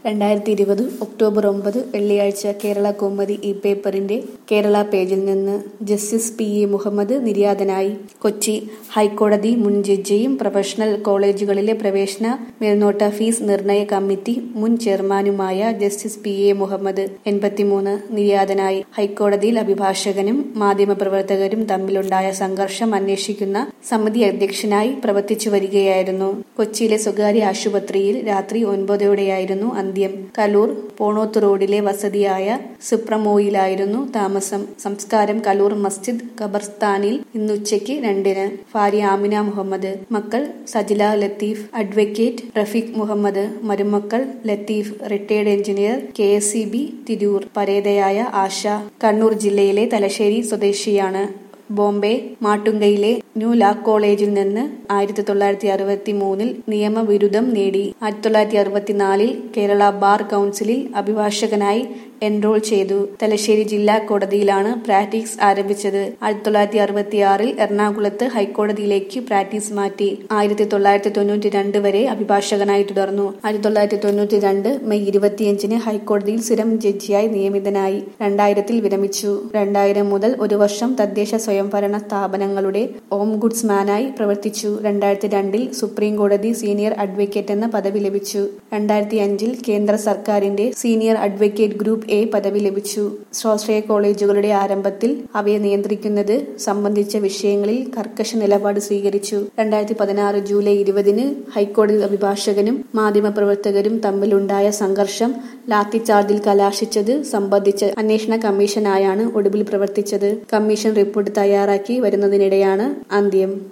2020 October 9 വെള്ളിയാഴ്ച കേരള കൗമുദി ഈ പേപ്പറിന്റെ കേരള പേജിൽ നിന്ന് ജസ്റ്റിസ് പി.എ. മുഹമ്മദ് നിര്യാതനായി. കൊച്ചി ഹൈക്കോടതി മുൻ ജഡ്ജിയും പ്രൊഫഷണൽ കോളേജുകളിലെ പ്രവേശന മേൽനോട്ട ഫീസ് നിർണയ കമ്മിറ്റി മുൻ ചെയർമാനുമായ ജസ്റ്റിസ് പി.എ. മുഹമ്മദ് 83 നിര്യാതനായി. ഹൈക്കോടതിയിൽ അഭിഭാഷകനും മാധ്യമപ്രവർത്തകരും തമ്മിലുണ്ടായ സംഘർഷം അന്വേഷിക്കുന്ന സമിതി അധ്യക്ഷനായി പ്രവർത്തിച്ചു വരികയായിരുന്നു. കൊച്ചിയിലെ സ്വകാര്യ ആശുപത്രിയിൽ രാത്രി 9ഓടെയായിരുന്നു അന്ത്യം. കലൂർ പോണോത്ത് റോഡിലെ വസതിയായ സുപ്രമോയിലായിരുന്നു താമസം. സംസ്കാരം കലൂർ മസ്ജിദ് ഖബർസ്ഥാനിൽ ഇന്നുച്ചയ്ക്ക് 2-ന്. ഭാര്യ ആമിന മുഹമ്മദ്, മക്കൾ സജില, ലത്തീഫ്, അഡ്വക്കേറ്റ് റഫീഖ് മുഹമ്മദ്, മരുമക്കൾ Latheef, retired engineer, KSEB Tirur, പരേതയായ ആശ. കണ്ണൂർ ജില്ലയിലെ തലശ്ശേരി സ്വദേശിയാണ്. ബോംബെ മാട്ടുങ്കയിലെ ന്യൂ ലാ കോളേജിൽ നിന്ന് 1963 നിയമബിരുദം നേടി. 1964 കേരള ബാർ കൗൺസിലിൽ അഭിഭാഷകനായി എൻറോൾ ചെയ്തു. തലശ്ശേരി ജില്ലാ കോടതിയിലാണ് പ്രാക്ടീസ് ആരംഭിച്ചത്. 1966 എറണാകുളത്ത് ഹൈക്കോടതിയിലേക്ക് പ്രാക്ടീസ് മാറ്റി. 1992 വരെ അഭിഭാഷകനായി തുടർന്നു. 1992 മെയ് 25-ന് ഹൈക്കോടതിയിൽ സ്ഥിരം ജഡ്ജിയായി നിയമിതനായി. 2000 വിരമിച്ചു. 2000 മുതൽ 1 വർഷം തദ്ദേശ സ്വയംഭരണ സ്ഥാപനങ്ങളുടെ ഓംബുഡ്സ്മാനായി പ്രവർത്തിച്ചു. 2002 സുപ്രീം കോടതി സീനിയർ അഡ്വക്കേറ്റ് എന്ന പദവി ലഭിച്ചു. 2005 കേന്ദ്ര സർക്കാരിന്റെ സീനിയർ അഡ്വക്കേറ്റ് ഗ്രൂപ്പ് A പദവി ലഭിച്ചു. സ്വാശ്രയ കോളേജുകളുടെ ആരംഭത്തിൽ അവയെ നിയന്ത്രിക്കുന്നത് സംബന്ധിച്ച വിഷയങ്ങളിൽ കർക്കശ നിലപാട് സ്വീകരിച്ചു. 2016 ജൂലൈ 20-ന് ഹൈക്കോടതി അഭിഭാഷകനും മാധ്യമപ്രവർത്തകരും തമ്മിലുണ്ടായ സംഘർഷം ലാത്തിച്ചാർജിൽ കലാശിച്ചത് സംബന്ധിച്ച് അന്വേഷണ കമ്മീഷനായാണ് ഒടുവിൽ പ്രവർത്തിച്ചത്. കമ്മീഷൻ റിപ്പോർട്ട് തയ്യാറാക്കി വരുന്നതിനിടെയാണ് അന്ത്യം.